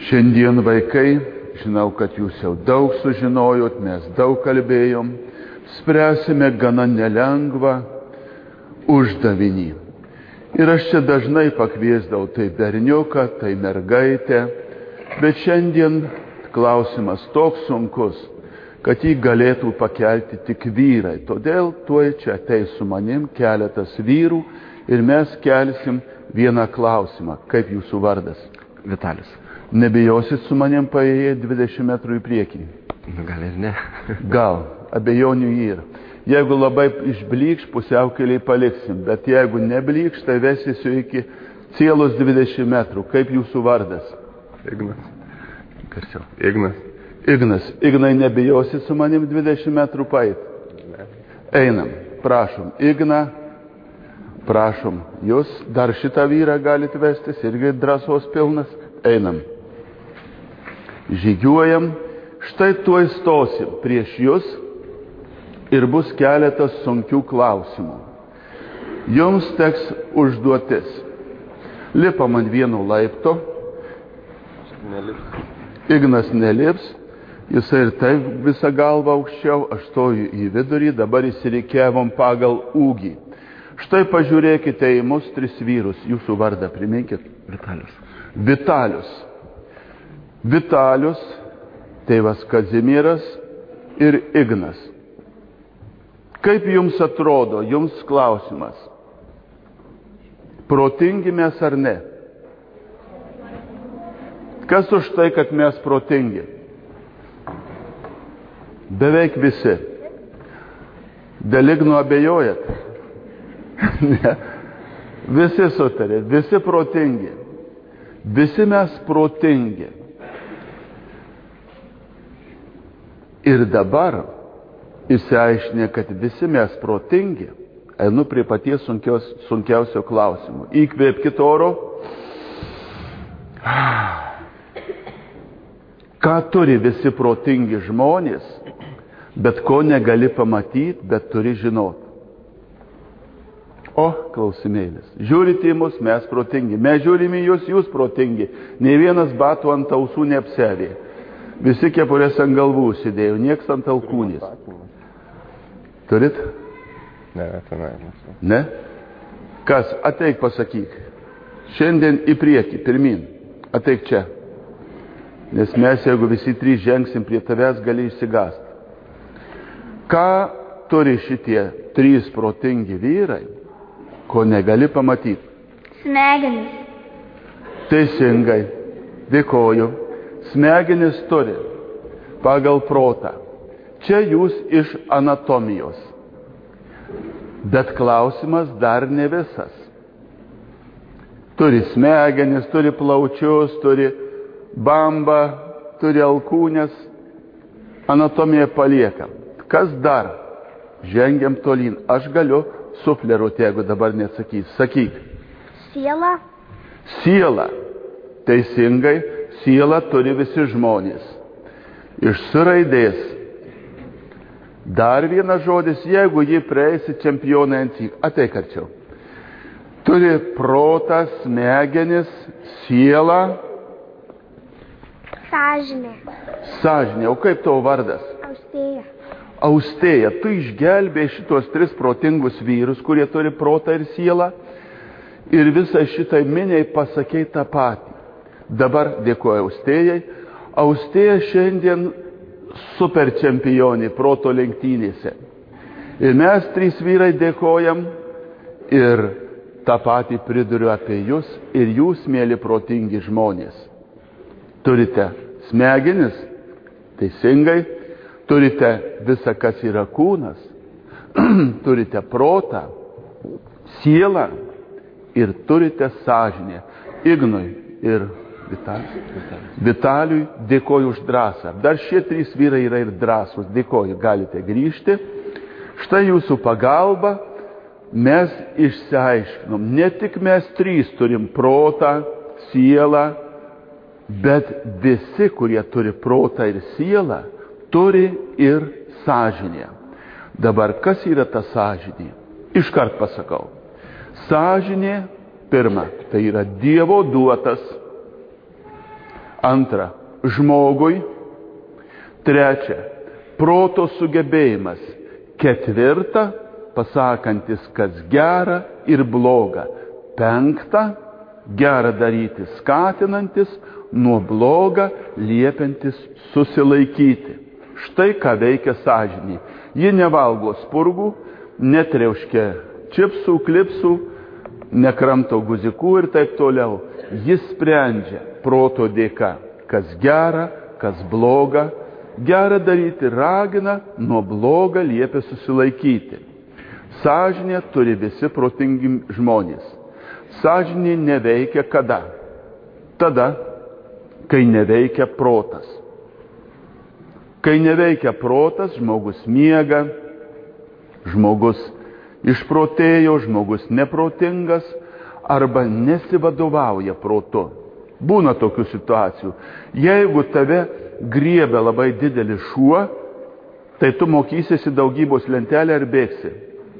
Šiandien vaikai, žinau, kad jūs jau daug sužinojot, mes daug kalbėjom, spręsime gana nelengvą uždavinį. Ir aš čia dažnai pakviesdavau tai berniuką, tai mergaitę, bet šiandien klausimas toks sunkus, kad jį galėtų pakelti tik vyrai. Todėl tuoj čia ateis su manim keletas vyrų ir mes kelsim vieną klausimą. Kaip jūsų vardas? Vitalis. Nebijosit su manim paėję 20 metrų į priekį? Gal ir ne. Gal, abejonių yra. Jeigu labai išblykš, pusiaukeliai paliksim, bet jeigu neblykš, tai vesisiu iki cielos 20 metrų. Kaip jūsų vardas? Ignas. Garsiau. Ignas. Ignas. Ignai, nebijosit su manim 20 metrų paeit? Ne. Einam, prašom. Igna, prašom. Jūs dar šitą vyrą galite vestis, irgi drąsos pilnas. Einam. Žygiuojam. Štai tuoj stosim prieš jūs ir bus keletas sunkių klausimų. Jums teks užduotis. Lipam ant vieno laipto. Nelips. Ignas nelips. Jisai ir taip visą galvą aukščiau. Aš stoju į vidurį. Dabar įsirikiavom pagal ūgį. Štai pažiūrėkite į mus 3 vyrus. Jūsų vardą priminkit. Vitalius. Vitalius. Vitalius, tėvas Kazimieras ir Ignas. Kaip jums atrodo, jums klausimas? Protingi mes ar ne? Kas už tai, kad mes protingi? Beveik visi. Dėl Igno abejojat? Ne. Visi sutarė, visi protingi. Visi mes protingi. Ir dabar, išsiaiškinę, kad visi mes protingi, einu prie paties sunkiausio klausimo. Įkvėpkit oro. Ką turi visi protingi žmonės, bet ko negali pamatyti, bet turi žinoti? O, klausimėlis. Žiūrite į mus, mes protingi. Mes žiūrime į jūs, jūs protingi. Nei vienas batų ant ausų neapsevė. Visi kepurės ant galvų užsidėjo, nieks ant alkūnės. Turit? Ne, tenai. Ne? Kas? Ateik pasakyk. Šiandien į priekį, pirmin. Ateik čia. Nes mes, jeigu visi 3 žengsim prie tavęs, gali išsigąsti. Ką turi šitie 3 protingi vyrai, ko negali pamatyti? Smegenis. Teisingai. Dėkoju. Smegenis turi pagal protą. Čia jūs iš anatomijos. Bet klausimas dar ne visas. Turi smegenis, turi plaučius, turi bambą, turi alkūnės. Anatomiją paliekam. Kas dar? Žengiam tolyn. Aš galiu sufleruoti, jeigu dabar nesakys. Sakyk. Siela. Siela. Teisingai. Siela turi visi žmonės. Iš S raidės. Dar vienas žodis, jeigu jį prieisi čempionai ant jį. Ateik arčiau. Turi protą, smegenis, sielą. Sąžinė. Sąžinė. O kaip tavo vardas? Austėja. Austėja. Tu išgelbėjai šitos 3 protingus vyrus, kurie turi protą ir sielą. Ir visai šitai miniai pasakei tą patį. Dabar dėkoju Austėjai. Austėja šiandien super čempionė proto lenktynėse. Ir mes 3 vyrai dėkojam ir tą patį priduriu apie jūs ir jūs, mėly protingi žmonės. Turite smegenis, teisingai, turite visą, kas yra kūnas, turite protą, sielą ir turite sąžinę. Ignui ir Vitaliui dėkoju už drąsą. Dar šie 3 vyrai yra ir drąsūs. Dėkoju, galite grįžti. Štai jūsų pagalba mes išsiaiškinom. Ne tik mes 3 turim protą, sielą, bet visi, kurie turi protą ir sielą, turi ir sąžinę. Dabar, kas yra ta sąžinė? Iškart pasakau. Sąžinė, pirma, tai yra Dievo duotas Antra, žmogui. Trečia, proto sugebėjimas. Ketvirta, pasakantis, kas gera ir bloga. Penkta, gera daryti skatinantis, nuo bloga liepiantis susilaikyti. Štai ką veikia sąžinė. Ji nevalgo spurgų, netriauškia čipsų, klipsų, nekramto guzikų ir taip toliau. Jis sprendžia proto dėka, kas gera, kas bloga. Gera daryti ragina, nuo bloga liepia susilaikyti. Sąžinė turi visi protingi žmonės. Sąžinė neveikia kada? Tada, kai neveikia protas. Kai neveikia protas, žmogus miega, žmogus išprotėjo, žmogus neprotingas arba nesivadovauja protu. Būna tokių situacijų. Jeigu tave griebia labai didelis šuo, tai tu mokysiesi daugybos lentelę ir bėgsi.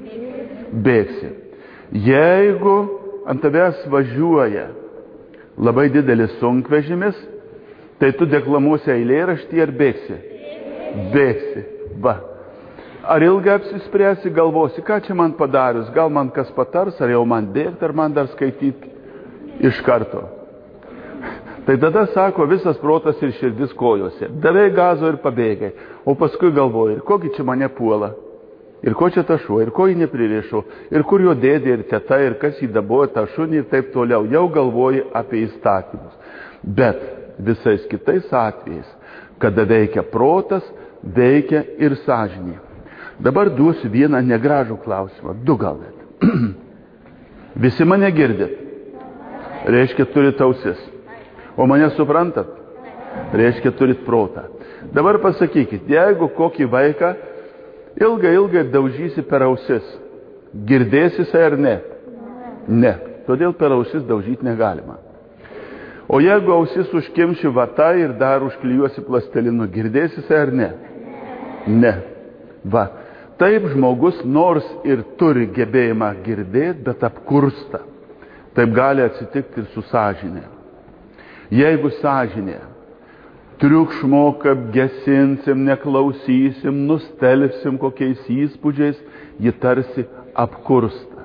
Bėgsi. Jeigu ant tavęs važiuoja labai didelis sunkvežimis, tai tu deklamuosi eilėraštį ir bėgsi. Bėgsi. Va. Ar ilgai apsispręsi, galvosi, ką čia man padarius, gal man kas patars, ar jau man bėgti, ar man dar skaityti iš karto. Tai tada sako, visas protas ir širdis kojose. Davai gazo ir pabėgai. O paskui galvoji, ir kogi čia mane puola, ir ko čia ta šuo, ir ko jį nepririšo, ir kur jo dėdė ir teta, ir kas jį dabojo tą šunį ir taip toliau. Jau galvoji apie įstatymus. Bet visais kitais atvejais, kada veikia protas, veikia ir sąžinė. Dabar duosiu vieną negražų klausimą, du gal net. Visi mane girdit? Reiškia, turit ausis. O mane suprantat? Reiškia, turit protą. Dabar pasakykit, jeigu kokį vaiką ilgai daužysi per ausis, girdėsi jisai ar ne? Ne. Todėl per ausis daužyti negalima. O jeigu ausis užkimši vata ir dar užklijuosi plastelinu, girdėsi jisai ar ne? Ne. Va. Taip žmogus nors ir turi gebėjimą girdėti, bet apkursta. Taip gali atsitikti ir su sąžinė. Jeigu sąžinė triukšmo apgesinsim, neklausysim, nustelbsim kokiais įspūdžiais, ji tarsi apkursta.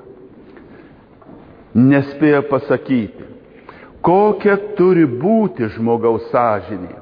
Nespėja pasakyti, kokia turi būti žmogaus sąžinė.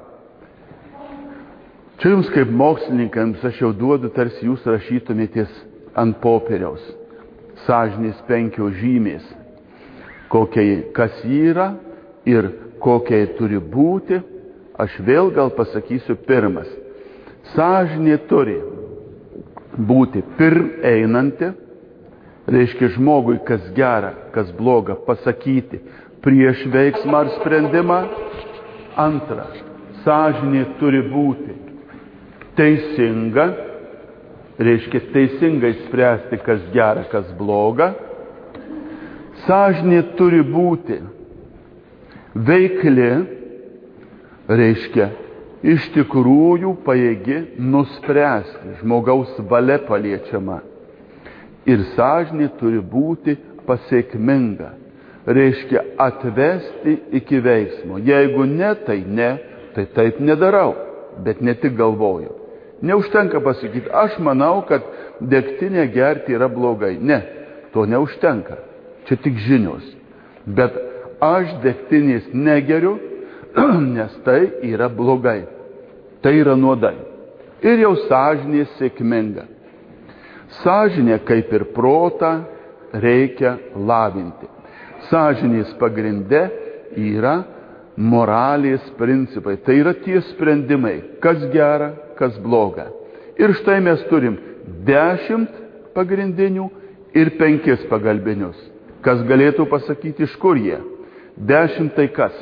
Čia jums kaip mokslininkams aš jau duodu, tarsi jūs rašytumėtės ant popieriaus. Sąžinės 5 žymės, kas yra ir kokia turi būti. Aš vėl gal pasakysiu pirmas. Sąžinė turi būti pirm einanti, reiškia žmogui, kas gera, kas bloga, pasakyti prieš veiksmą ar sprendimą. Antra, sąžinė turi būti teisinga, reiškia teisingai spręsti, kas gera, kas bloga. Sąžinė turi būti veikli, reiškia iš tikrųjų pajėgi nuspręsti, žmogaus valia paliečiama. Ir sąžinė turi būti pasiekminga, reiškia atvesti iki veiksmo. Jeigu ne, tai taip nedarau, bet ne tik galvoju. Neužtenka pasakyti, aš manau, kad degtinę gerti yra blogai. Ne, to neužtenka. Čia tik žinios. Bet aš degtinės negeriu, nes tai yra blogai. Tai yra nuodai. Ir jau sąžinė sėkminga. Sąžinė, kaip ir protą, reikia lavinti. Sąžinės pagrinde yra moralės principai. Tai yra tie sprendimai, kas gera, kas bloga. Ir štai mes turim 10 pagrindinių ir 5 pagalbinius. Kas galėtų pasakyti, iš kur jie? 10 tai kas?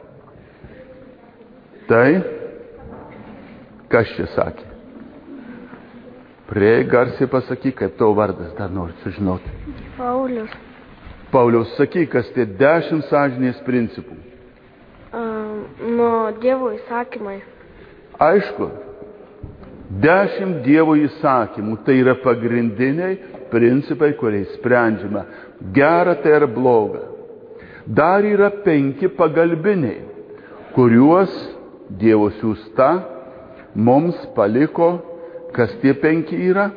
Tai, kas čia sakė? Prie garsiai pasakyk, kaip tavo vardas, dar noriu sužinoti. Paulius. Paulius, sakyk, kas tie 10 sąžinės principų? Nuo Dievo įsakymai. Aišku, 10 Dievo įsakymų, tai yra pagrindiniai principai, kuriais sprendžiama, gera tai ar bloga. Dar yra 5 pagalbiniai, kuriuos Dievo siųsta, mums paliko, kas tie 5 yra?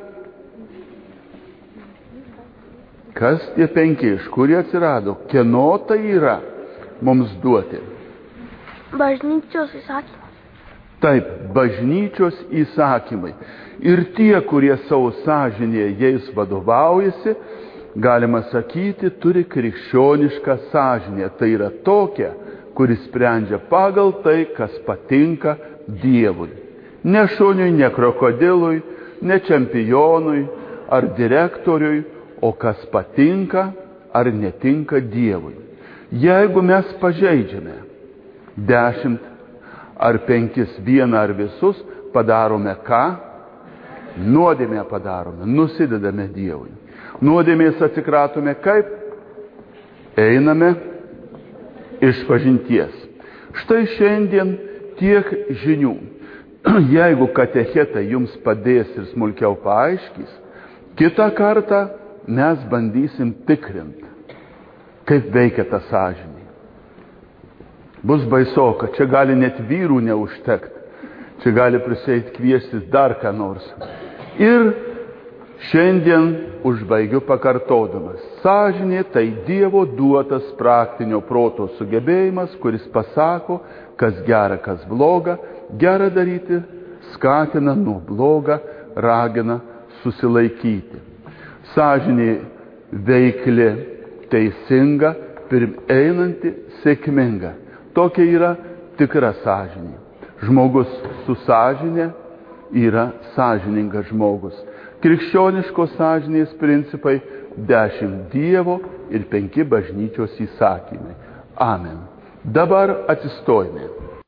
Kas tie 5, iš kur jie atsirado? Kieno tai yra mums duoti? Bažnyčios įsakymas. Taip, bažnyčios įsakymai. Ir tie, kurie savo sąžinėje jais vadovaujasi, galima sakyti, turi krikščionišką sąžinę. Tai yra tokia, kuris sprendžia pagal tai, kas patinka Dievui. Ne šuniui, ne krokodilui, ne čempionui ar direktoriui, o kas patinka ar netinka Dievui. Jeigu mes pažeidžiame 10 ar 5 vieną ar visus, padarome ką? Nuodėmę padarome, nusidedame Dievui. Nuodėmės atsikratome kaip? Einame iš pažinties. Štai šiandien tiek žinių. Jeigu katechetai jums padės ir smulkiau paaiškys, kitą kartą mes bandysim tikrinti, kaip veikia ta sąžinė. Bus baisoka, čia gali net vyrų neužtekti, čia gali priseit kviestis dar ką nors. Ir šiandien užbaigiu pakartodamas. Sąžinė tai Dievo duotas praktinio proto sugebėjimas, kuris pasako, kas gera, kas bloga, gera daryti, skatina nuo bloga, ragina susilaikyti. Sąžinė veikli, teisinga, einanti, sėkminga. Tokia yra tikra sąžinė. Žmogus su sąžinė yra sąžiningas žmogus. Krikščioniškos sąžinės principai 10 Dievo ir 5 bažnyčios įsakymai. Amen. Dabar atsistojame.